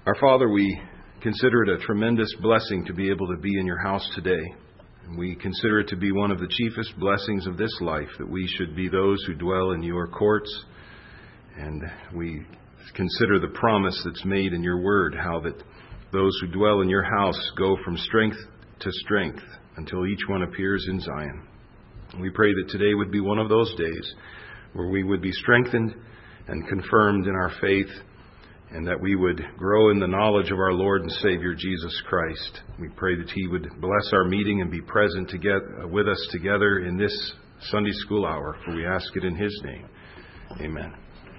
Our Father, we consider it a tremendous blessing to be able to be in your house today. And we consider it to be one of the chiefest blessings of this life, that we should be those who dwell in your courts. And we consider the promise that's made in your word, how that those who dwell in your house go from strength to strength until each one appears in Zion. And we pray that today would be one of those days where we would be strengthened and confirmed in our faith, and that we would grow in the knowledge of our Lord and Savior, Jesus Christ. We pray that He would bless our meeting and be present with us together in this Sunday school hour, for we ask it in His name. Amen.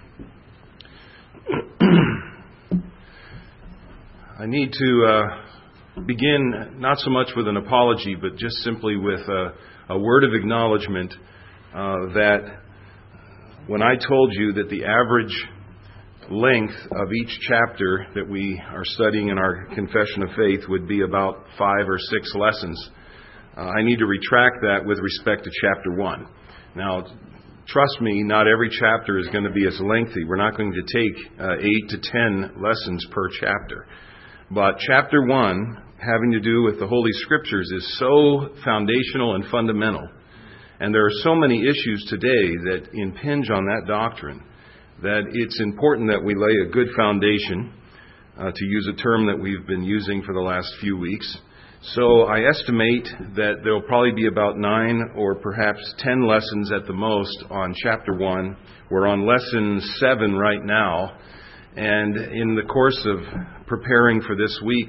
I need to begin not so much with an apology, but just simply with a word of acknowledgement that when I told you that the average length of each chapter that we are studying in our Confession of Faith would be about 5 or 6 lessons, I need to retract that with respect to chapter 1. Now, trust me, not every chapter is going to be as lengthy. We're not going to take 8 to 10 lessons per chapter. But chapter 1, having to do with the Holy Scriptures, is so foundational and fundamental. And there are so many issues today that impinge on that doctrine that it's important that we lay a good foundation, to use a term that we've been using for the last few weeks. So I estimate that there will probably be about 9 or perhaps 10 lessons at the most on chapter 1. We're on lesson 7 right now. And in the course of preparing for this week,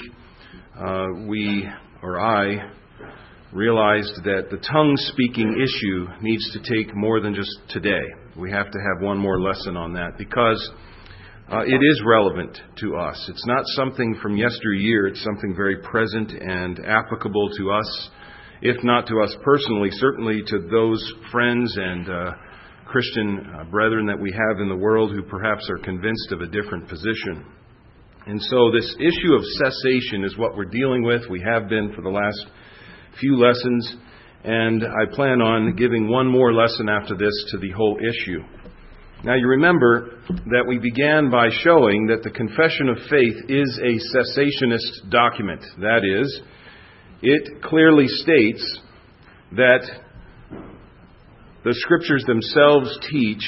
I realized that the tongue-speaking issue needs to take more than just today. We have to have one more lesson on that because it is relevant to us. It's not something from yesteryear. It's something very present and applicable to us, if not to us personally, certainly to those friends and Christian brethren that we have in the world who perhaps are convinced of a different position. And so this issue of cessation is what we're dealing with. We have been for the last few lessons, and I plan on giving one more lesson after this to the whole issue. Now, you remember that we began by showing that the Confession of Faith is a cessationist document. That is, it clearly states that the Scriptures themselves teach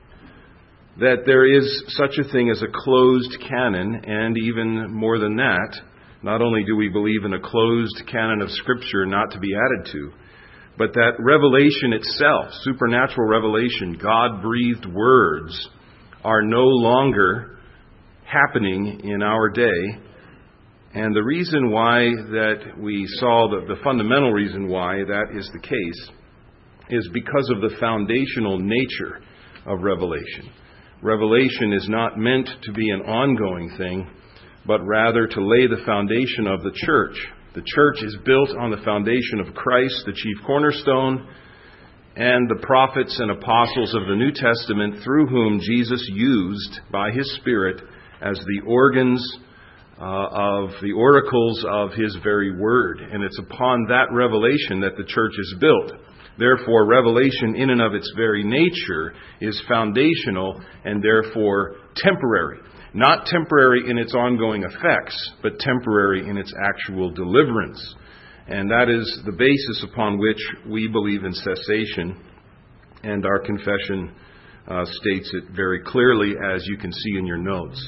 that there is such a thing as a closed canon, and even more than that, not only do we believe in a closed canon of Scripture not to be added to, but that revelation itself, supernatural revelation, God-breathed words, are no longer happening in our day. And the reason why that we saw, the fundamental reason why that is the case, is because of the foundational nature of revelation. Revelation is not meant to be an ongoing thing, but rather to lay the foundation of the church. The church is built on the foundation of Christ, the chief cornerstone, and the prophets and apostles of the New Testament, through whom Jesus used by His Spirit as the organs of the oracles of His very word. And it's upon that revelation that the church is built. Therefore, revelation in and of its very nature is foundational and therefore temporary. Not temporary in its ongoing effects, but temporary in its actual deliverance. And that is the basis upon which we believe in cessation. And our confession states it very clearly, as you can see in your notes.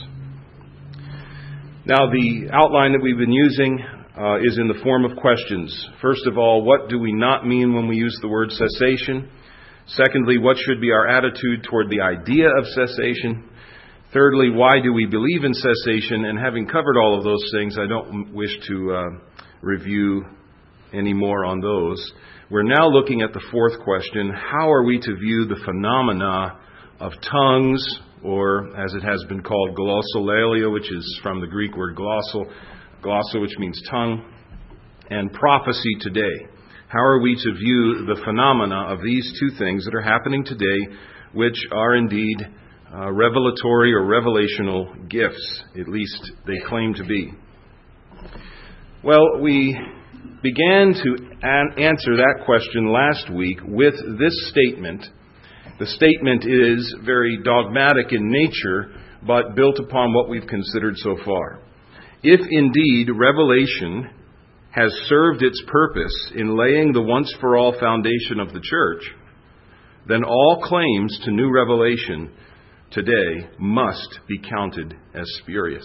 Now, the outline that we've been using is in the form of questions. First of all, what do we not mean when we use the word cessation? Secondly, what should be our attitude toward the idea of cessation? Thirdly, why do we believe in cessation? And having covered all of those things, I don't wish to review any more on those. We're now looking at the fourth question: how are we to view the phenomena of tongues, or as it has been called, glossolalia, which is from the Greek word glossa, which means tongue, and prophecy today? How are we to view the phenomena of these two things that are happening today, which are indeed revelatory or revelational gifts? At least they claim to be. Well, we began to answer that question last week with this statement. The statement is very dogmatic in nature, but built upon what we've considered so far. If indeed revelation has served its purpose in laying the once-for-all foundation of the church, then all claims to new revelation today must be counted as spurious.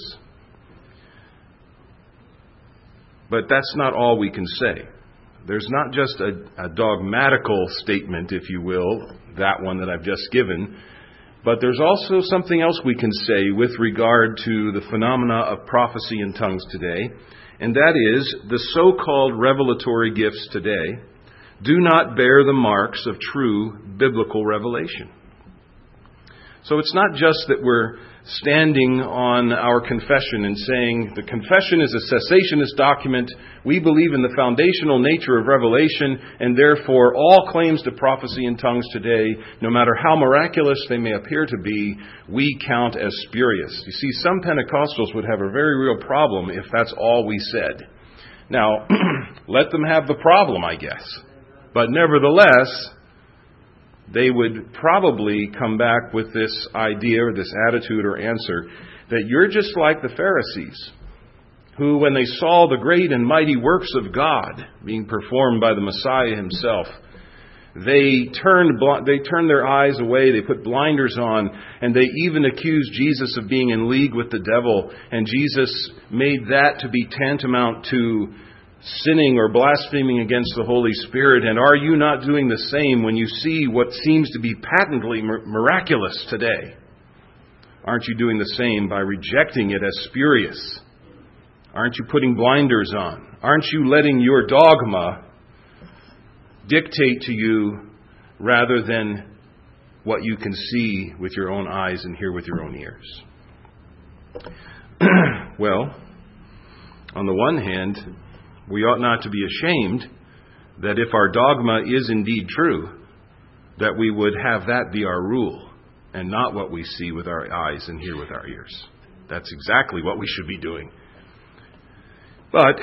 But that's not all we can say. There's not just a dogmatical statement, if you will, that one that I've just given, but there's also something else we can say with regard to the phenomena of prophecy in tongues today, and that is the so-called revelatory gifts today do not bear the marks of true biblical revelation. So it's not just that we're standing on our confession and saying the confession is a cessationist document, we believe in the foundational nature of revelation, and therefore all claims to prophecy in tongues today, no matter how miraculous they may appear to be, we count as spurious. You see, some Pentecostals would have a very real problem if that's all we said. Now, let them have the problem, I guess. But nevertheless, they would probably come back with this idea or this attitude or answer that you're just like the Pharisees, who, when they saw the great and mighty works of God being performed by the Messiah himself, they turned their eyes away, they put blinders on, and they even accused Jesus of being in league with the devil, and Jesus made that to be tantamount to sinning or blaspheming against the Holy Spirit. And are you not doing the same when you see what seems to be patently miraculous today? Aren't you doing the same by rejecting it as spurious? Aren't you putting blinders on? Aren't you letting your dogma dictate to you rather than what you can see with your own eyes and hear with your own ears? Well, on the one hand, we ought not to be ashamed that if our dogma is indeed true, that we would have that be our rule and not what we see with our eyes and hear with our ears. That's exactly what we should be doing. But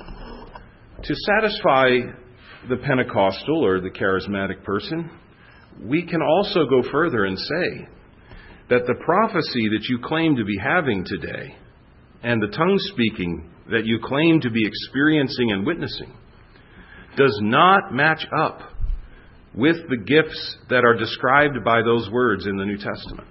to satisfy the Pentecostal or the charismatic person, we can also go further and say that the prophecy that you claim to be having today and the tongue speaking that you claim to be experiencing and witnessing does not match up with the gifts that are described by those words in the New Testament.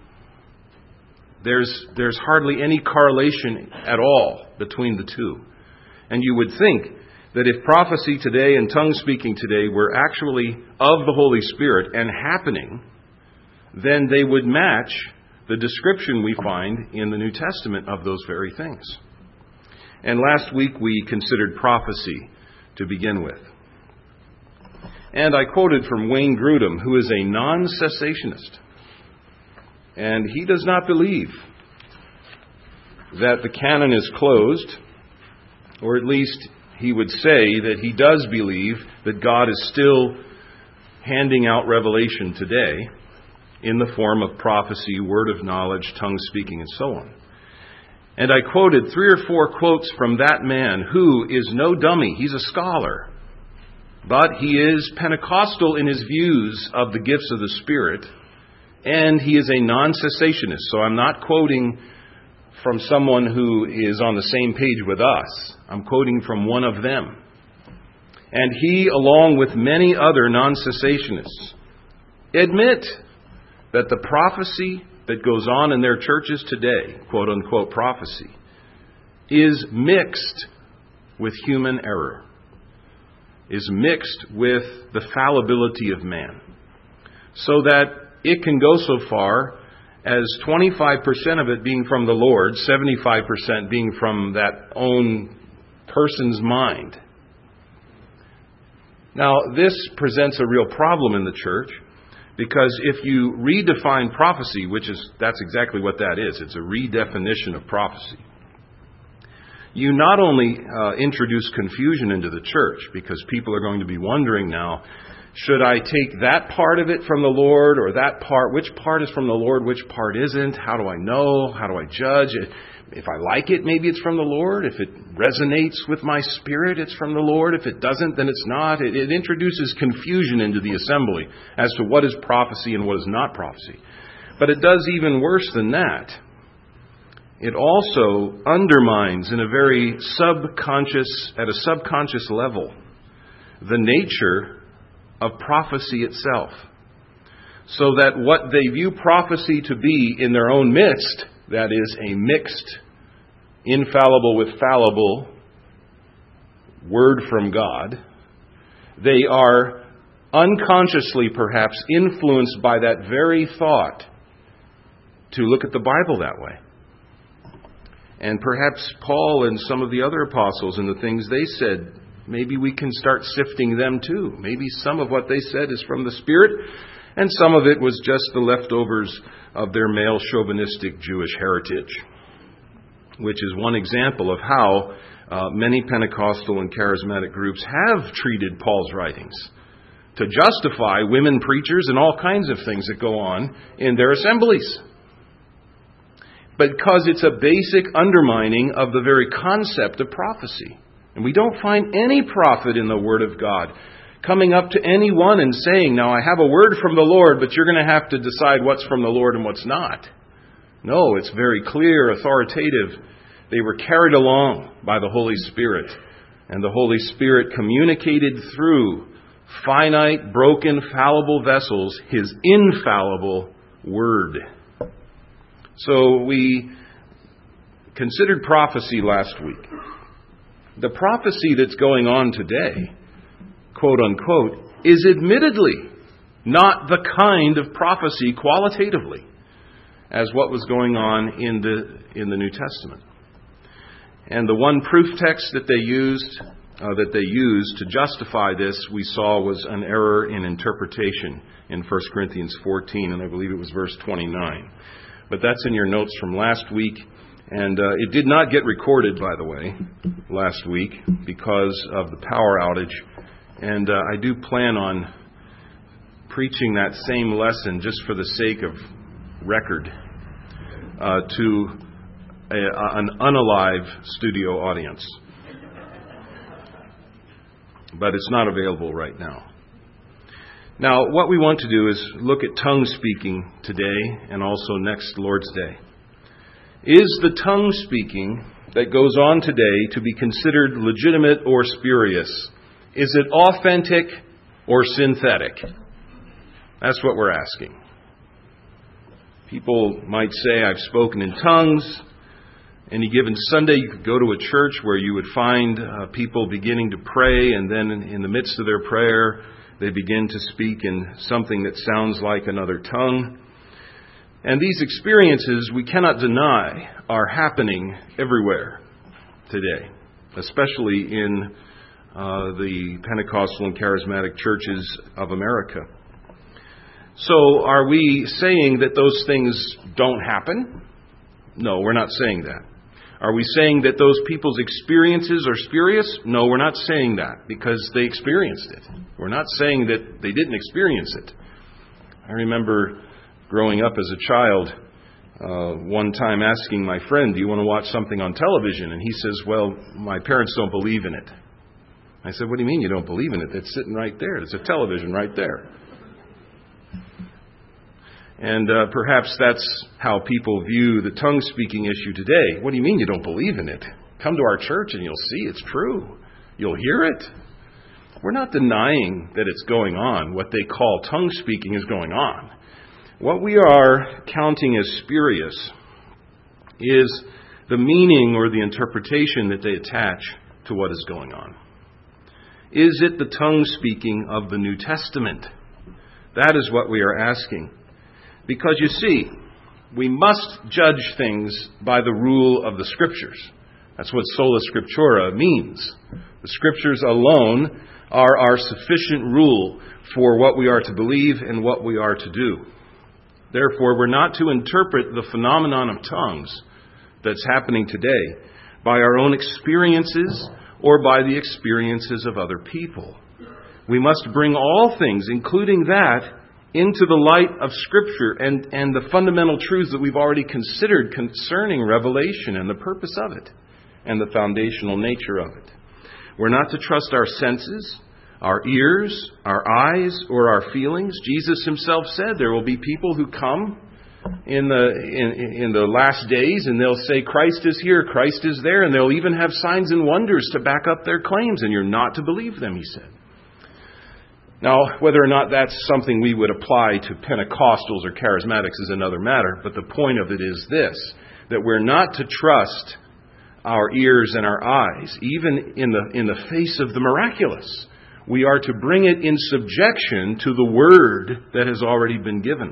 There's hardly any correlation at all between the two. And you would think that if prophecy today and tongue speaking today were actually of the Holy Spirit and happening, then they would match the description we find in the New Testament of those very things. And last week we considered prophecy to begin with. And I quoted from Wayne Grudem, who is a non-cessationist. And he does not believe that the canon is closed, or at least he would say that he does believe that God is still handing out revelation today in the form of prophecy, word of knowledge, tongue speaking, and so on. And I quoted 3 or 4 quotes from that man who is no dummy. He's a scholar. But he is Pentecostal in his views of the gifts of the Spirit. And he is a non-cessationist. So I'm not quoting from someone who is on the same page with us. I'm quoting from one of them. And he, along with many other non-cessationists, admit that the prophecy that goes on in their churches today, quote-unquote prophecy, is mixed with human error, is mixed with the fallibility of man, so that it can go so far as 25% of it being from the Lord, 75% being from that own person's mind. Now, this presents a real problem in the church, because if you redefine prophecy, that's exactly what that is. It's a redefinition of prophecy. You not only introduce confusion into the church, because people are going to be wondering now, should I take that part of it from the Lord or that part? Which part is from the Lord? Which part isn't? How do I know? How do I judge? If I like it, maybe it's from the Lord. If it resonates with my spirit, it's from the Lord. If it doesn't, then it's not. It introduces confusion into the assembly as to what is prophecy and what is not prophecy. But it does even worse than that. it also undermines in a very at a subconscious level, the nature of prophecy itself. So that what they view prophecy to be in their own midst, that is a mixed, infallible with fallible word from God, they are unconsciously perhaps influenced by that very thought to look at the Bible that way. And perhaps Paul and some of the other apostles and the things they said, maybe we can start sifting them too. Maybe some of what they said is from the Spirit, and some of it was just the leftovers of their male chauvinistic Jewish heritage, which is one example of how many Pentecostal and charismatic groups have treated Paul's writings to justify women preachers and all kinds of things that go on in their assemblies. Because it's a basic undermining of the very concept of prophecy. And we don't find any prophet in the Word of God coming up to anyone and saying, now I have a word from the Lord, but you're going to have to decide what's from the Lord and what's not. No, it's very clear, authoritative. They were carried along by the Holy Spirit. And the Holy Spirit communicated through finite, broken, fallible vessels His infallible Word. So we considered prophecy last week. The prophecy that's going on today, quote unquote, is admittedly not the kind of prophecy qualitatively as what was going on in the New Testament. And the one proof text that they used to justify this, we saw was an error in interpretation in 1 Corinthians 14, and I believe it was verse 29. But that's in your notes from last week. And it did not get recorded, by the way, last week because of the power outage. And I do plan on preaching that same lesson just for the sake of record to an unalive studio audience. But it's not available right now. Now, what we want to do is look at tongue speaking today and also next Lord's Day. Is the tongue speaking that goes on today to be considered legitimate or spurious? Is it authentic or synthetic? That's what we're asking. People might say, I've spoken in tongues. Any given Sunday, you could go to a church where you would find people beginning to pray, and then in the midst of their prayer, they begin to speak in something that sounds like another tongue. And these experiences, we cannot deny, are happening everywhere today, especially in the Pentecostal and charismatic churches of America. So are we saying that those things don't happen? No, we're not saying that. Are we saying that those people's experiences are spurious? No, we're not saying that because they experienced it. We're not saying that they didn't experience it. I remember growing up as a child, one time asking my friend, do you want to watch something on television? And he says, well, my parents don't believe in it. I said, what do you mean you don't believe in it? It's sitting right there. It's a television right there. And perhaps that's how people view the tongue-speaking issue today. What do you mean you don't believe in it? Come to our church and you'll see it's true. You'll hear it. We're not denying that it's going on. What they call tongue-speaking is going on. What we are counting as spurious is the meaning or the interpretation that they attach to what is going on. Is it the tongue-speaking of the New Testament? That is what we are asking. Because you see, we must judge things by the rule of the Scriptures. That's what sola scriptura means. The Scriptures alone are our sufficient rule for what we are to believe and what we are to do. Therefore, we're not to interpret the phenomenon of tongues that's happening today by our own experiences or by the experiences of other people. We must bring all things, including that, into the light of Scripture and the fundamental truths that we've already considered concerning Revelation and the purpose of it and the foundational nature of it. We're not to trust our senses, our ears, our eyes, or our feelings. Jesus himself said there will be people who come in the last days, and they'll say Christ is here, Christ is there, and they'll even have signs and wonders to back up their claims, and you're not to believe them, he said. Now, whether or not that's something we would apply to Pentecostals or Charismatics is another matter, but the point of it is this, that we're not to trust our ears and our eyes, even in the face of the miraculous. We are to bring it in subjection to the word that has already been given.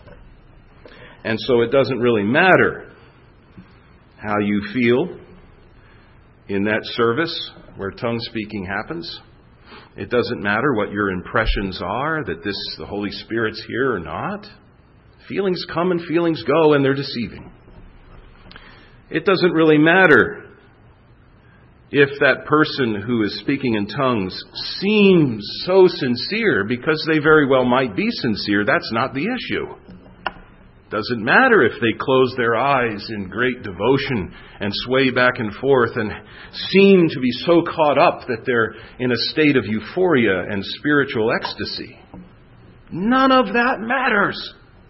And so it doesn't really matter how you feel in that service where tongue speaking happens. It doesn't matter what your impressions are, that the Holy Spirit's here or not. Feelings come and feelings go, and they're deceiving. It doesn't really matter if that person who is speaking in tongues seems so sincere, because they very well might be sincere. That's not the issue. Doesn't matter if they close their eyes in great devotion and sway back and forth and seem to be so caught up that they're in a state of euphoria and spiritual ecstasy. None of that matters.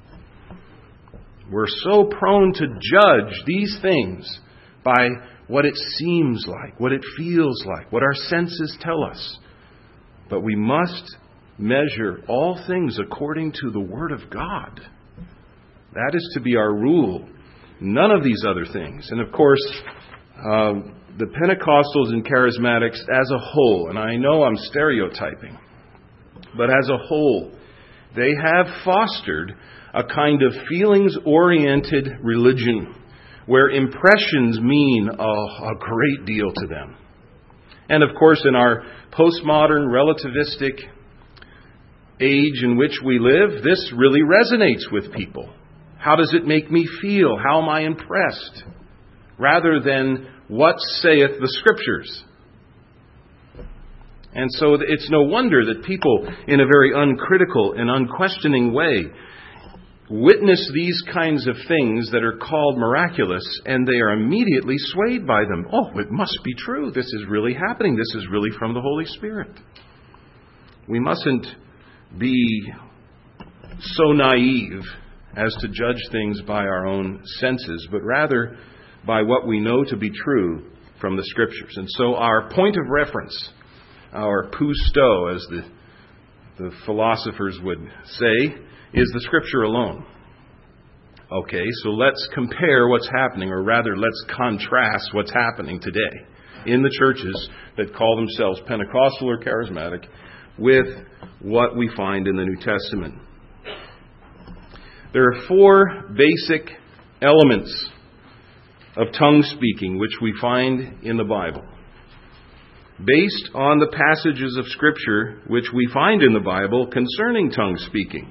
We're so prone to judge these things by what it seems like, what it feels like, what our senses tell us. But we must measure all things according to the Word of God. That is to be our rule. None of these other things. And of course, the Pentecostals and Charismatics as a whole, and I know I'm stereotyping, but as a whole, they have fostered a kind of feelings-oriented religion where impressions mean a great deal to them. And of course, in our postmodern relativistic age in which we live, this really resonates with people. How does it make me feel? How am I impressed? Rather than what saith the Scriptures. And so it's no wonder that people, in a very uncritical and unquestioning way, witness these kinds of things that are called miraculous, and they are immediately swayed by them. Oh, it must be true. This is really happening. This is really from the Holy Spirit. We mustn't be so naive as to judge things by our own senses, but rather by what we know to be true from the Scriptures. And so our point of reference, our pousto, as the philosophers would say, is the Scripture alone. Okay, so let's compare what's happening, or rather let's contrast what's happening today in the churches that call themselves Pentecostal or Charismatic with what we find in the New Testament. There are 4 basic elements of tongue speaking which we find in the Bible, based on the passages of Scripture which we find in the Bible concerning tongue speaking.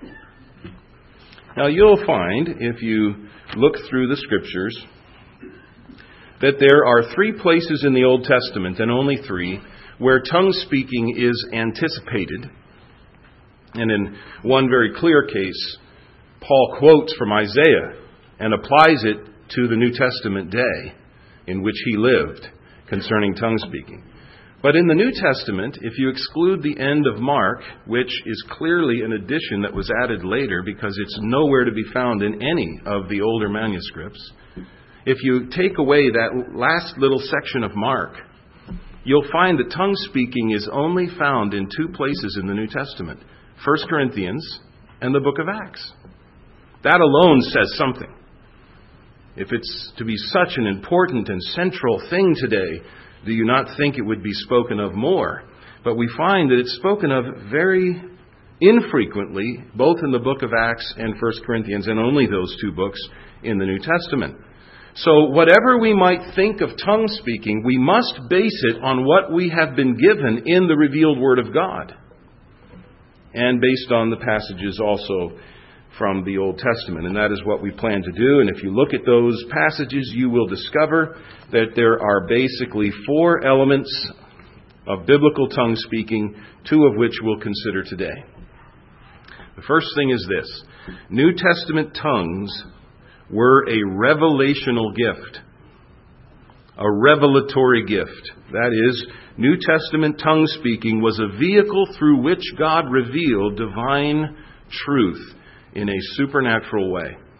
Now you'll find, if you look through the Scriptures, that there are 3 places in the Old Testament, and only 3, where tongue speaking is anticipated. And in one very clear case, Paul quotes from Isaiah and applies it to the New Testament day in which he lived concerning tongue speaking. But in the New Testament, if you exclude the end of Mark, which is clearly an addition that was added later because it's nowhere to be found in any of the older manuscripts, if you take away that last little section of Mark, you'll find that tongue speaking is only found in 2 places in the New Testament, 1 Corinthians and the book of Acts. That alone says something. If it's to be such an important and central thing today, do you not think it would be spoken of more? But we find that it's spoken of very infrequently, both in the book of Acts and 1 Corinthians, and only those 2 books in the New Testament. So whatever we might think of tongue speaking, we must base it on what we have been given in the revealed Word of God, and based on the passages also from the Old Testament. And that is what we plan to do. And if you look at those passages, you will discover that there are basically 4 elements of biblical tongue speaking, 2 of which we'll consider today. The first thing is this: New Testament tongues were a revelational gift. A revelatory gift. That is, New Testament tongue speaking was a vehicle through which God revealed divine truth in a supernatural way.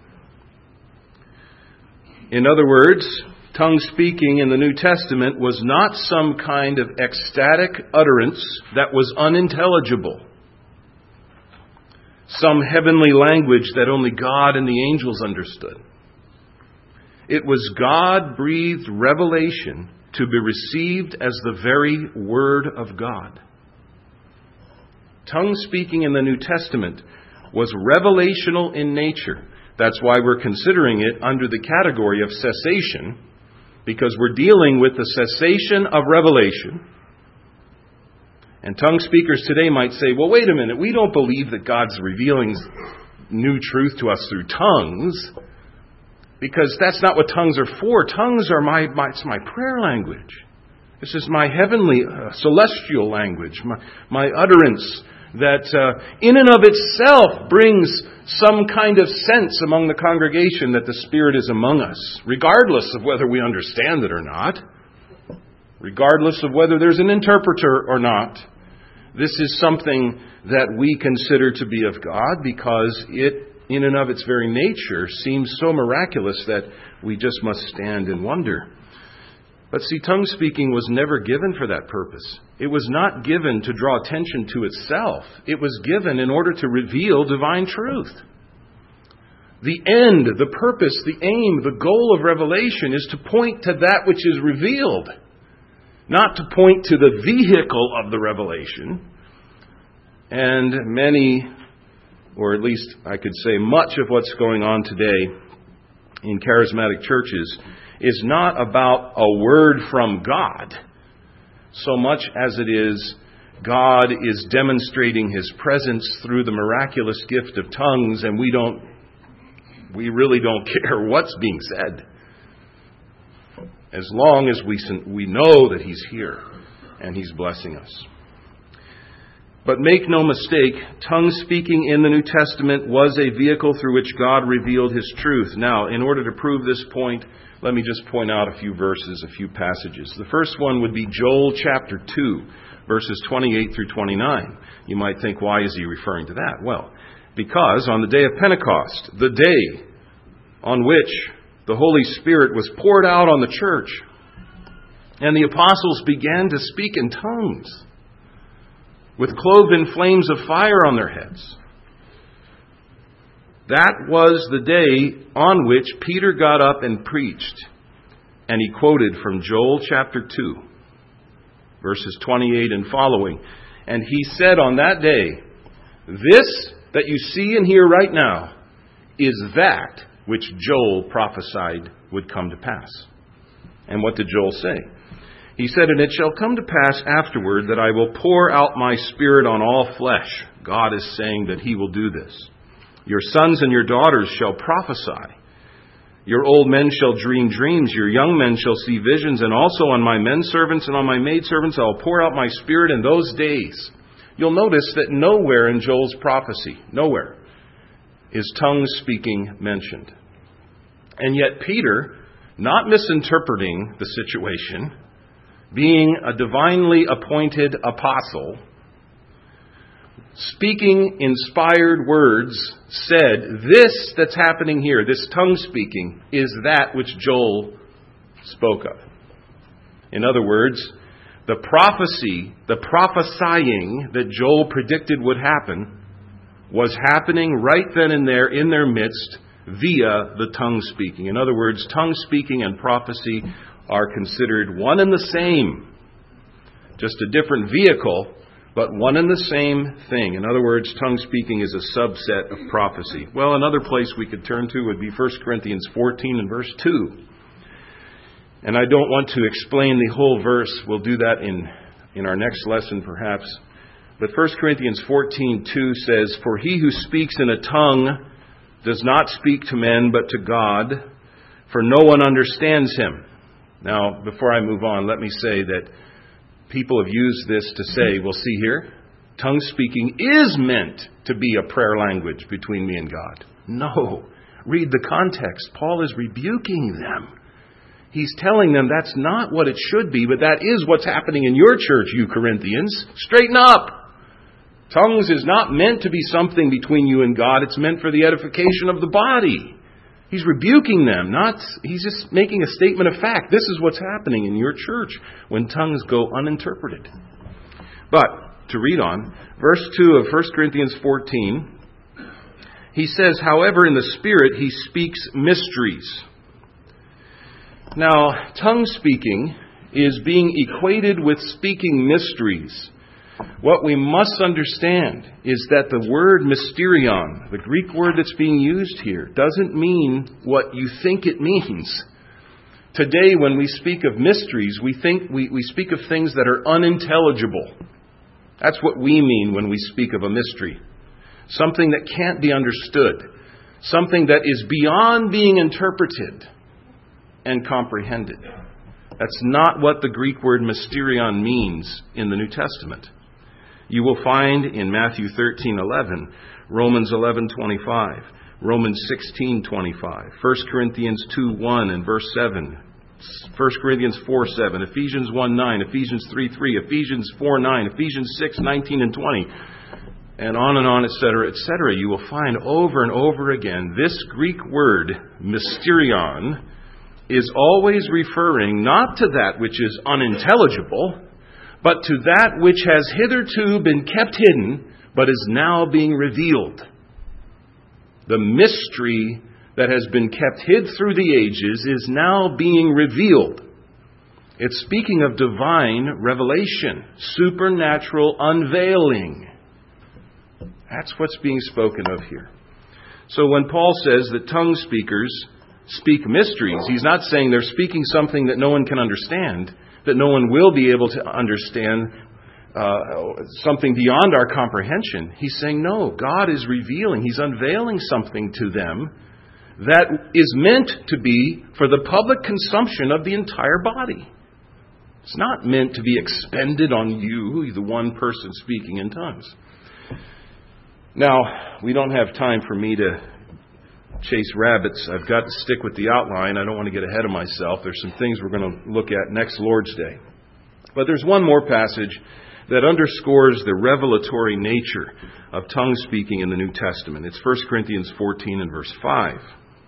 In other words, tongue speaking in the New Testament was not some kind of ecstatic utterance that was unintelligible, some heavenly language that only God and the angels understood. It was God-breathed revelation to be received as the very Word of God. Tongue speaking in the New Testament was revelational in nature. That's why we're considering it under the category of cessation, because we're dealing with the cessation of revelation. And tongue speakers today might say, well, wait a minute, we don't believe that God's revealing new truth to us through tongues, because that's not what tongues are for. Tongues are it's my prayer language. This is my heavenly, celestial language, my utterance that in and of itself brings some kind of sense among the congregation that the Spirit is among us, regardless of whether we understand it or not, regardless of whether there's an interpreter or not. This is something that we consider to be of God because it, in and of its very nature, seems so miraculous that we just must stand and wonder. But see, tongue speaking was never given for that purpose. It was not given to draw attention to itself. It was given in order to reveal divine truth. The end, the purpose, the aim, the goal of revelation is to point to that which is revealed, not to point to the vehicle of the revelation. And many, or at least I could say much of what's going on today in charismatic churches is not about a word from God, so much as it is God is demonstrating His presence through the miraculous gift of tongues, and we really don't care what's being said, as long as we know that He's here and He's blessing us. But make no mistake, tongue speaking in the New Testament was a vehicle through which God revealed His truth. Now, in order to prove this point, let me just point out a few verses, a few passages. The first one would be Joel chapter 2, verses 28 through 29. You might think, why is he referring to that? Well, because on the day of Pentecost, the day on which the Holy Spirit was poured out on the church, and the apostles began to speak in tongues, with cloven flames of fire on their heads. That was the day on which Peter got up and preached. And he quoted from Joel chapter 2, verses 28 and following. And he said on that day, "This that you see and hear right now is that which Joel prophesied would come to pass." And what did Joel say? He said, "And it shall come to pass afterward that I will pour out my Spirit on all flesh." God is saying that He will do this. "Your sons and your daughters shall prophesy. Your old men shall dream dreams. Your young men shall see visions. And also on my men servants and on my maidservants I will pour out my Spirit in those days." You'll notice that nowhere in Joel's prophecy, nowhere, is tongue speaking mentioned. And yet Peter, not misinterpreting the situation, being a divinely appointed apostle, speaking inspired words, said, this that's happening here, this tongue speaking, is that which Joel spoke of. In other words, the prophecy, the prophesying that Joel predicted would happen was happening right then and there in their midst via the tongue speaking. In other words, tongue speaking and prophecy are considered one and the same. Just a different vehicle, but one and the same thing. In other words, tongue speaking is a subset of prophecy. Well, another place we could turn to would be 1 Corinthians 14 and verse 2. And I don't want to explain the whole verse. We'll do that in our next lesson perhaps. But 1 Corinthians 14:2 says, "For he who speaks in a tongue does not speak to men but to God, for no one understands him." Now, before I move on, let me say that people have used this to say, well, see here, tongue speaking is meant to be a prayer language between me and God. No. Read the context. Paul is rebuking them. He's telling them that's not what it should be, but that is what's happening in your church, you Corinthians. Straighten up. Tongues is not meant to be something between you and God. It's meant for the edification of the body. He's rebuking them, he's just making a statement of fact. This is what's happening in your church when tongues go uninterpreted. But, to read on, verse 2 of 1 Corinthians 14, he says, however, in the Spirit he speaks mysteries. Now, tongue speaking is being equated with speaking mysteries. What we must understand is that the word mysterion, the Greek word that's being used here, doesn't mean what you think it means. Today, when we speak of mysteries, we speak of things that are unintelligible. That's what we mean when we speak of a mystery. Something that can't be understood. Something that is beyond being interpreted and comprehended. That's not what the Greek word mysterion means in the New Testament. You will find in Matthew 13:11, Romans 11:25, Romans 16:25, 1 Corinthians 2:1 and verse 7, 1 Corinthians 4:7, Ephesians 1:9, Ephesians 3:3, Ephesians 4:9, Ephesians 6:19 and 20, and on, etc., etc. You will find over and over again this Greek word, mysterion, is always referring not to that which is unintelligible, but to that which has hitherto been kept hidden, but is now being revealed. The mystery that has been kept hid through the ages is now being revealed. It's speaking of divine revelation, supernatural unveiling. That's what's being spoken of here. So when Paul says that tongue speakers speak mysteries, he's not saying they're speaking something that no one can understand, that no one will be able to understand, something beyond our comprehension. He's saying, no, God is revealing, He's unveiling something to them that is meant to be for the public consumption of the entire body. It's not meant to be expended on you, the one person speaking in tongues. Now, we don't have time for me to chase rabbits. I've got to stick with the outline. I don't want to get ahead of myself. There's some things we're going to look at next Lord's Day. But there's one more passage that underscores the revelatory nature of tongue speaking in the New Testament. It's 1 Corinthians 14 and verse 5.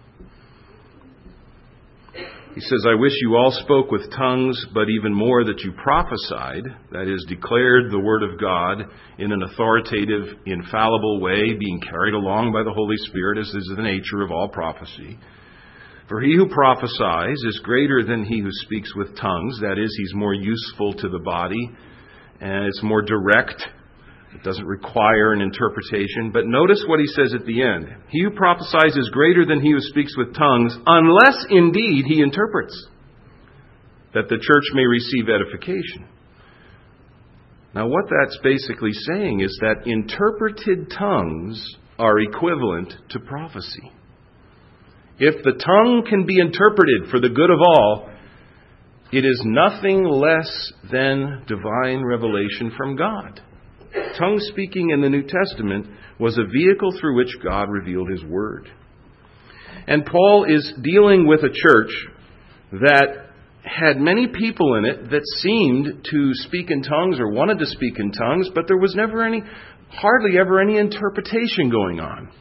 He says, I wish you all spoke with tongues, but even more that you prophesied, that is, declared the Word of God in an authoritative, infallible way, being carried along by the Holy Spirit, as is the nature of all prophecy. For he who prophesies is greater than he who speaks with tongues, that is, he's more useful to the body, and it's more direct. It doesn't require an interpretation. But notice what he says at the end. He who prophesies is greater than he who speaks with tongues, unless indeed he interprets, that the church may receive edification. Now what that's basically saying is that interpreted tongues are equivalent to prophecy. If the tongue can be interpreted for the good of all, it is nothing less than divine revelation from God. Tongue speaking in the New Testament was a vehicle through which God revealed His Word. And Paul is dealing with a church that had many people in it that seemed to speak in tongues or wanted to speak in tongues, but there was hardly ever any interpretation going on.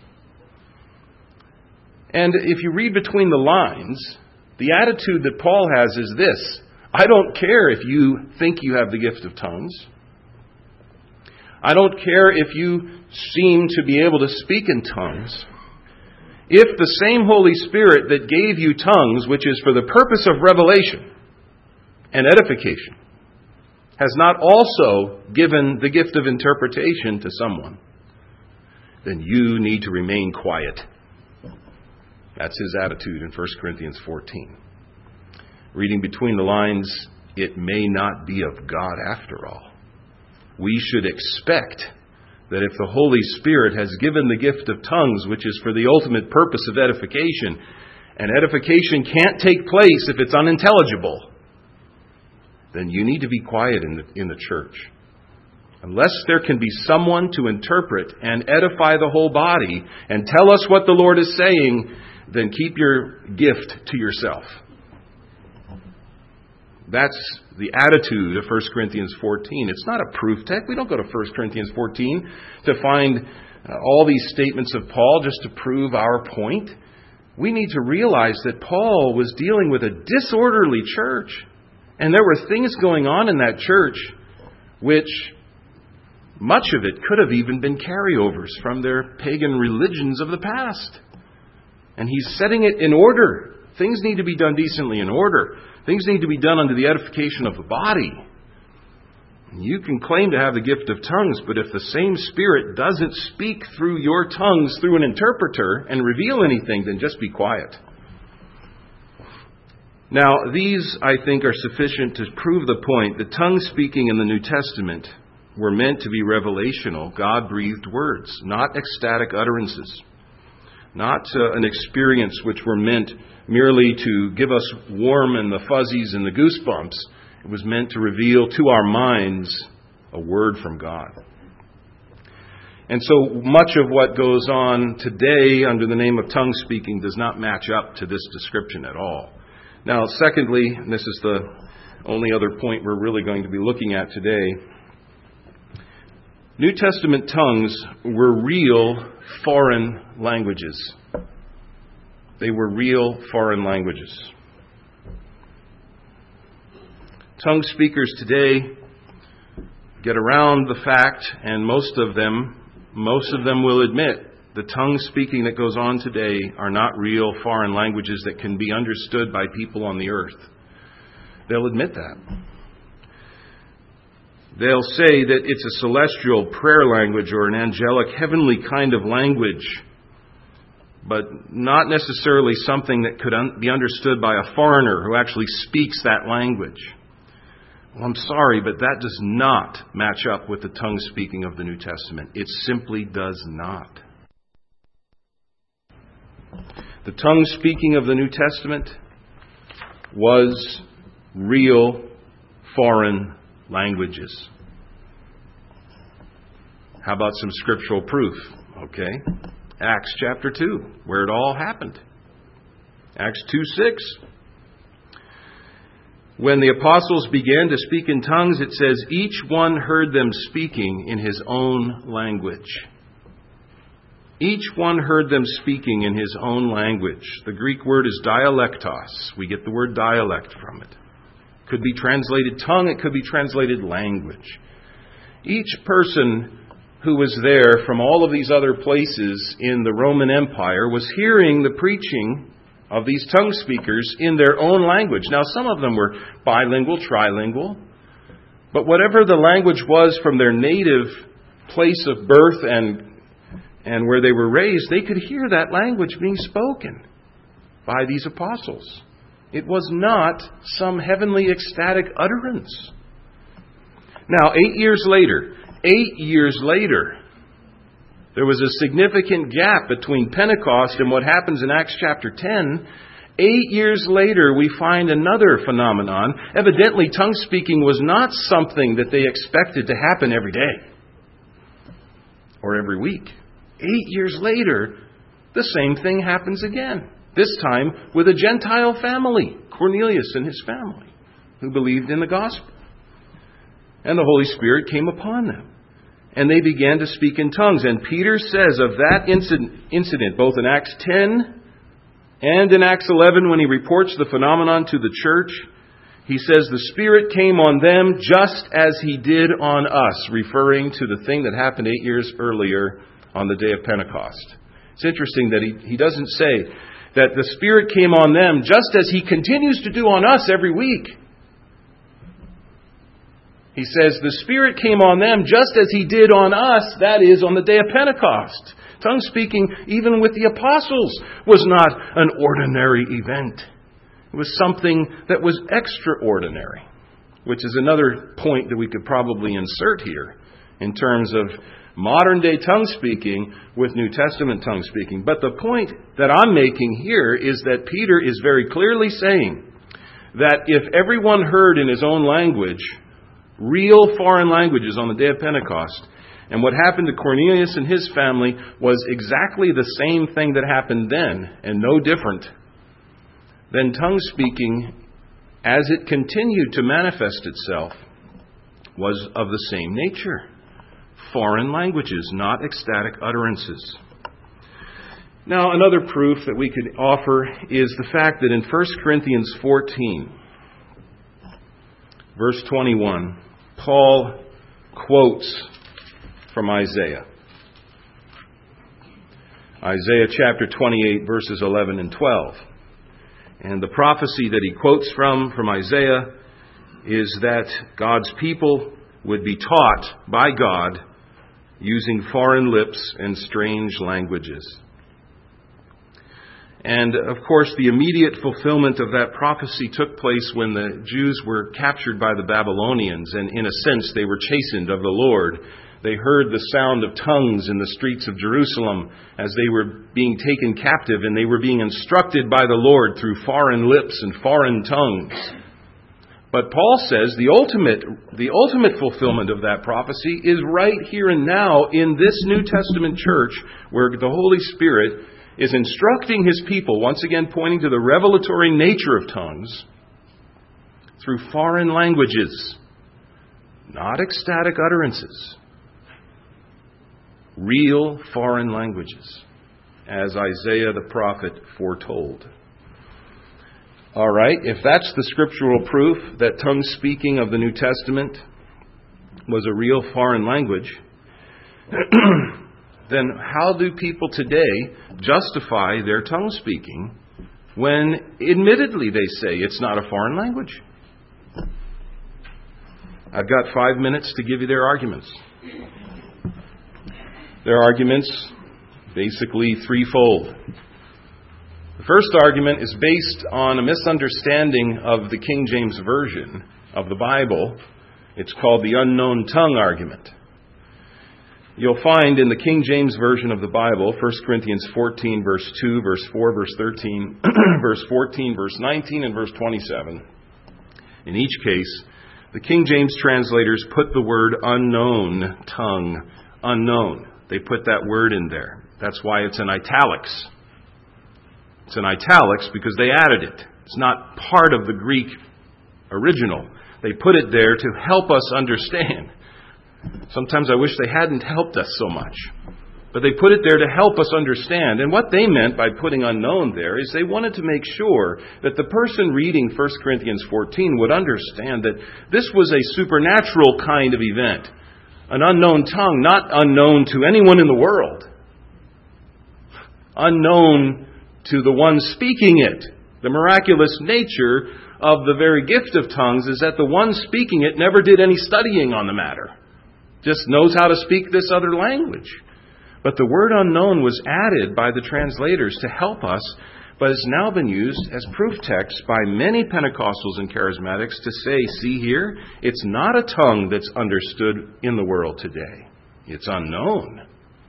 And if you read between the lines, the attitude that Paul has is this: I don't care if you think you have the gift of tongues. I don't care if you seem to be able to speak in tongues. If the same Holy Spirit that gave you tongues, which is for the purpose of revelation and edification, has not also given the gift of interpretation to someone, then you need to remain quiet. That's his attitude in 1 Corinthians 14. Reading between the lines, it may not be of God after all. We should expect that if the Holy Spirit has given the gift of tongues, which is for the ultimate purpose of edification, and edification can't take place if it's unintelligible, then you need to be quiet in the church. Unless there can be someone to interpret and edify the whole body and tell us what the Lord is saying, then keep your gift to yourself. That's the attitude of 1 Corinthians 14. It's not a proof text. We don't go to 1 Corinthians 14 to find all these statements of Paul just to prove our point. we need to realize that Paul was dealing with a disorderly church. And there were things going on in that church which much of it could have even been carryovers from their pagan religions of the past. And he's setting it in order. Things need to be done decently in order. Things need to be done unto the edification of the body. You can claim to have the gift of tongues, but if the same Spirit doesn't speak through your tongues through an interpreter and reveal anything, then just be quiet. Now, these, I think, are sufficient to prove the point that tongue speaking in the New Testament were meant to be revelational, God-breathed words, not ecstatic utterances, not an experience which were meant merely to give us warm and the fuzzies and the goosebumps. It was meant to reveal to our minds a word from God. And so much of what goes on today under the name of tongue speaking does not match up to this description at all. Now, secondly, and this is the only other point we're really going to be looking at today, New Testament tongues were real foreign languages. They were real foreign languages. Tongue speakers today get around the fact, and most of them will admit, the tongue speaking that goes on today are not real foreign languages that can be understood by people on the earth. They'll admit that. They'll say that it's a celestial prayer language or an angelic heavenly kind of language, but not necessarily something that could be understood by a foreigner who actually speaks that language. Well, I'm sorry, but that does not match up with the tongue speaking of the New Testament. It simply does not. The tongue speaking of the New Testament was real foreign languages. How about some scriptural proof? Okay. Acts chapter 2, where it all happened. Acts 2:6. When the apostles began to speak in tongues, it says, each one heard them speaking in his own language. Each one heard them speaking in his own language. The Greek word is dialectos. We get the word dialect from it. It could be translated tongue, it could be translated language. Each person who was there from all of these other places in the Roman Empire was hearing the preaching of these tongue speakers in their own language. Now, some of them were bilingual, trilingual, but whatever the language was from their native place of birth and where they were raised, they could hear that language being spoken by these apostles. It was not some heavenly ecstatic utterance. Now, 8 years later, there was a significant gap between Pentecost and what happens in Acts chapter 10. 8 years later, we find another phenomenon. Evidently, tongue speaking was not something that they expected to happen every day or every week. 8 years later, the same thing happens again. This time with a Gentile family, Cornelius and his family, who believed in the gospel. And the Holy Spirit came upon them. And they began to speak in tongues. And Peter says of that incident, both in Acts 10 and in Acts 11, when he reports the phenomenon to the church, he says, the Spirit came on them just as He did on us, referring to the thing that happened 8 years earlier on the day of Pentecost. It's interesting that he doesn't say that the Spirit came on them just as He continues to do on us every week. He says, the Spirit came on them just as He did on us, that is, on the day of Pentecost. Tongue speaking, even with the apostles, was not an ordinary event. It was something that was extraordinary, which is another point that we could probably insert here in terms of modern day tongue speaking with New Testament tongue speaking. But the point that I'm making here is that Peter is very clearly saying that if everyone heard in his own language, real foreign languages on the day of Pentecost, and what happened to Cornelius and his family was exactly the same thing that happened then and no different, then tongue speaking, as it continued to manifest itself, was of the same nature. Foreign languages, not ecstatic utterances. Now, another proof that we could offer is the fact that in 1 Corinthians 14, verse 21, Paul quotes from Isaiah. Isaiah chapter 28, verses 11 and 12. And the prophecy that he quotes from Isaiah is that God's people would be taught by God using foreign lips and strange languages. And, of course, the immediate fulfillment of that prophecy took place when the Jews were captured by the Babylonians, and in a sense they were chastened of the Lord. They heard the sound of tongues in the streets of Jerusalem as they were being taken captive, and they were being instructed by the Lord through foreign lips and foreign tongues. But Paul says the ultimate fulfillment of that prophecy is right here and now in this New Testament church, where the Holy Spirit is instructing His people, once again pointing to the revelatory nature of tongues, through foreign languages, not ecstatic utterances. Real foreign languages, as Isaiah the prophet foretold. All right, if that's the scriptural proof that tongue speaking of the New Testament was a real foreign language, then how do people today justify their tongue speaking when admittedly they say it's not a foreign language? I've got 5 minutes to give you their arguments. Their arguments, basically threefold. The first argument is based on a misunderstanding of the King James Version of the Bible. It's called the unknown tongue argument. You'll find in the King James Version of the Bible, 1 Corinthians 14, verse 2, verse 4, verse 13, verse 14, verse 19, and verse 27. In each case, the King James translators put the word unknown tongue, unknown. They put that word in there. That's why it's in italics. It's in italics because they added it. It's not part of the Greek original. They put it there to help us understand. Sometimes I wish they hadn't helped us so much. But they put it there to help us understand. And what they meant by putting unknown there is they wanted to make sure that the person reading 1 Corinthians 14 would understand that this was a supernatural kind of event. An unknown tongue, not unknown to anyone in the world. Unknown to the one speaking it. The miraculous nature of the very gift of tongues is that the one speaking it never did any studying on the matter. Just knows how to speak this other language. But the word unknown was added by the translators to help us, but has now been used as proof text by many Pentecostals and Charismatics to say, see here, it's not a tongue that's understood in the world today. It's unknown.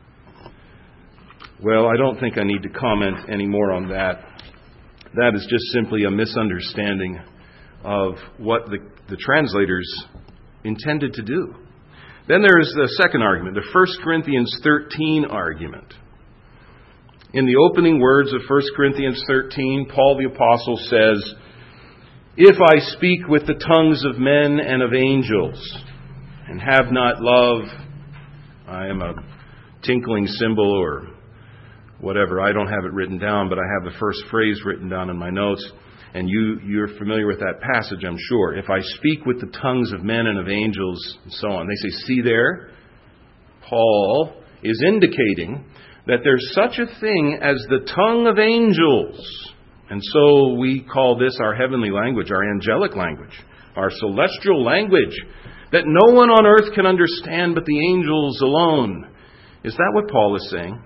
Well, I don't think I need to comment any more on that. That is just simply a misunderstanding of what the translators intended to do. Then there is the second argument, the 1 Corinthians 13 argument. In the opening words of 1 Corinthians 13, Paul the Apostle says, "If I speak with the tongues of men and of angels, and have not love, I am a tinkling cymbal," or whatever. I don't have it written down, but I have the first phrase written down in my notes. And you're familiar with that passage, I'm sure. If I speak with the tongues of men and of angels, and so on. They say, see there, Paul is indicating that there's such a thing as the tongue of angels. And so we call this our heavenly language, our angelic language, our celestial language, that no one on earth can understand but the angels alone. Is that what Paul is saying?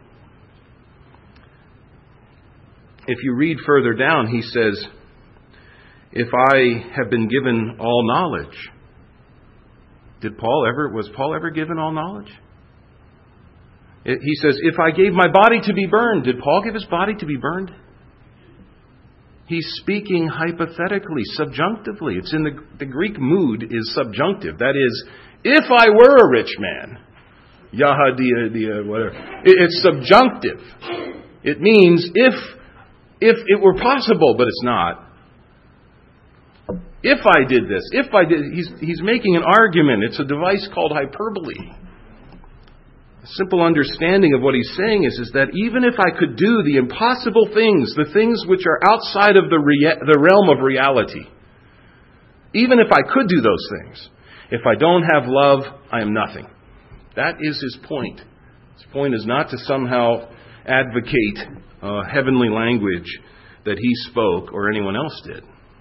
If you read further down, he says, if I have been given all knowledge. Was Paul ever given all knowledge? He says, if I gave my body to be burned. Did Paul give his body to be burned? He's speaking hypothetically, subjunctively. It's in the Greek mood is subjunctive. That is, if I were a rich man. Yahadia, whatever. It's subjunctive. It means if it were possible, but it's not. If I did this, he's making an argument. It's a device called hyperbole. A simple understanding of what he's saying is that even if I could do the impossible things, the things which are outside of the realm of reality, even if I could do those things, if I don't have love, I am nothing. That is his point. His point is not to somehow advocate heavenly language that he spoke or anyone else did.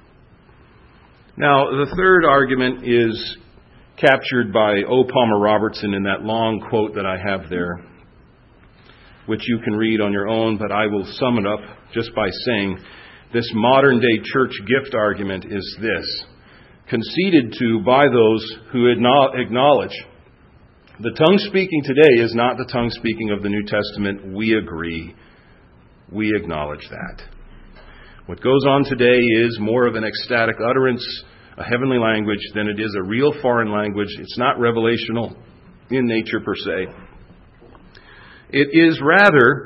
Now, the third argument is captured by O. Palmer Robertson in that long quote that I have there, which you can read on your own, but I will sum it up just by saying this modern-day church gift argument is this: conceded to by those who acknowledge the tongue speaking today is not the tongue speaking of the New Testament. We agree. We acknowledge that. What goes on today is more of an ecstatic utterance, a heavenly language, than it is a real foreign language. It's not revelational in nature per se. It is rather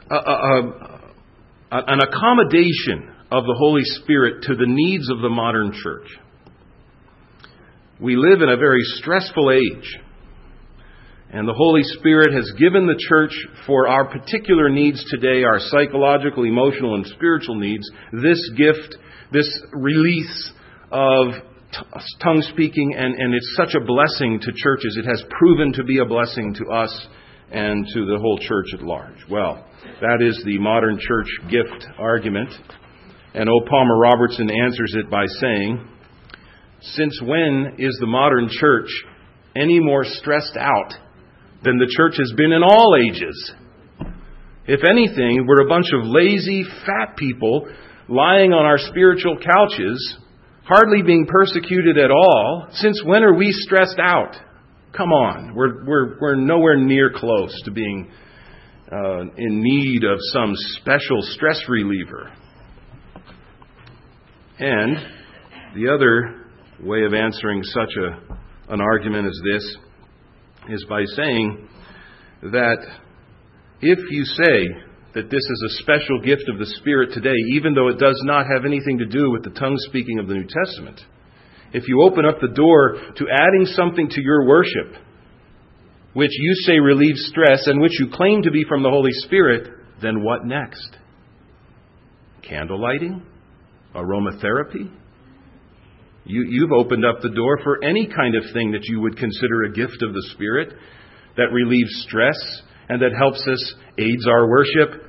an accommodation of the Holy Spirit to the needs of the modern church. We live in a very stressful age, and the Holy Spirit has given the church for our particular needs today, our psychological, emotional, and spiritual needs, this gift, this release of tongue speaking, and it's such a blessing to churches. It has proven to be a blessing to us and to the whole church at large. Well, that is the modern church gift argument, and O. Palmer Robertson answers it by saying, since when is the modern church any more stressed out than the church has been in all ages? If anything, we're a bunch of lazy, fat people lying on our spiritual couches, hardly being persecuted at all. Since when are we stressed out? Come on, we're nowhere near close to being in need of some special stress reliever. And the other way of answering such an argument as this is by saying that if you say that this is a special gift of the Spirit today, even though it does not have anything to do with the tongue speaking of the New Testament, if you open up the door to adding something to your worship, which you say relieves stress and which you claim to be from the Holy Spirit, then what next? Candle lighting? Aromatherapy? You've opened up the door for any kind of thing that you would consider a gift of the Spirit that relieves stress and that helps us, aids our worship.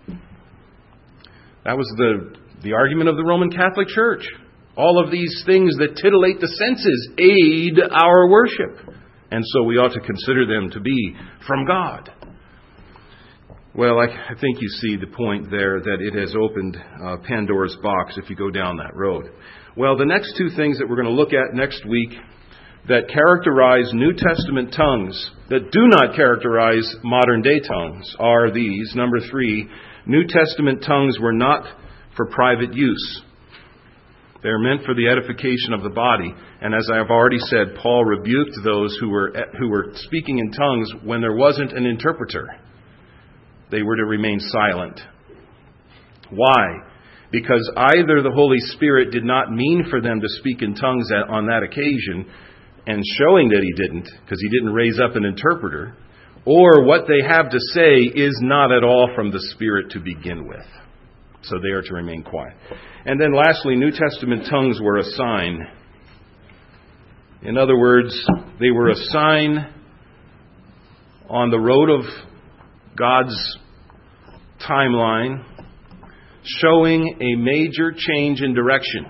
That was the argument of the Roman Catholic Church. All of these things that titillate the senses aid our worship. And so we ought to consider them to be from God. Well, I think you see the point there that it has opened Pandora's box if you go down that road. Well, the next two things that we're going to look at next week that characterize New Testament tongues that do not characterize modern day tongues are these. Number 3, New Testament tongues were not for private use. They are meant for the edification of the body. And as I have already said, Paul rebuked those who were speaking in tongues when there wasn't an interpreter. They were to remain silent. Why? Because either the Holy Spirit did not mean for them to speak in tongues on that occasion, and showing that He didn't, because He didn't raise up an interpreter, or what they have to say is not at all from the Spirit to begin with. So they are to remain quiet. And then lastly, New Testament tongues were a sign. In other words, they were a sign on the road of God's timeline, showing a major change in direction.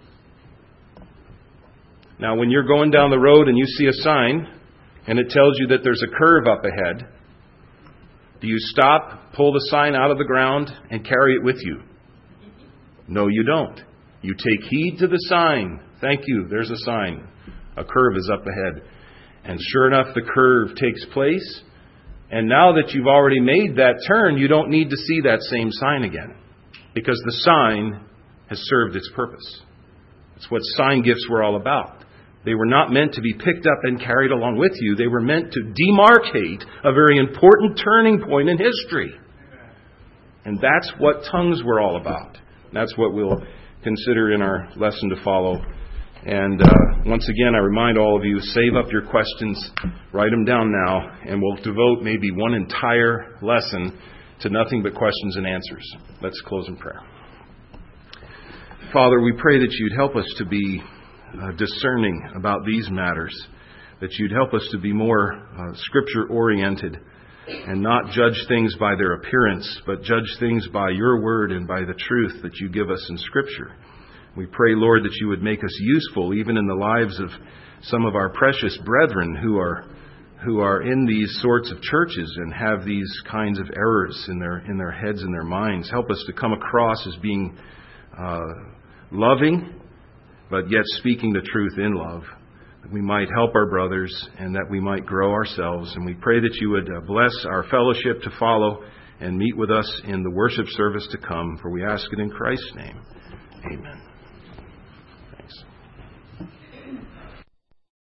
Now, when you're going down the road and you see a sign and it tells you that there's a curve up ahead, do you stop, pull the sign out of the ground, and carry it with you? No, you don't. You take heed to the sign. Thank you, there's a sign. A curve is up ahead. And sure enough, the curve takes place. And now that you've already made that turn, you don't need to see that same sign again, because the sign has served its purpose. That's what sign gifts were all about. They were not meant to be picked up and carried along with you. They were meant to demarcate a very important turning point in history. And that's what tongues were all about. That's what we'll consider in our lesson to follow And once again, I remind all of you, save up your questions, write them down now, and we'll devote maybe one entire lesson to nothing but questions and answers. Let's close in prayer. Father, we pray that you'd help us to be discerning about these matters, that you'd help us to be more Scripture-oriented and not judge things by their appearance, but judge things by your word and by the truth that you give us in Scripture. We pray, Lord, that you would make us useful even in the lives of some of our precious brethren who are in these sorts of churches and have these kinds of errors in their heads and their minds. Help us to come across as being loving, but yet speaking the truth in love, that we might help our brothers and that we might grow ourselves. And we pray that you would bless our fellowship to follow and meet with us in the worship service to come, for we ask it in Christ's name. Amen.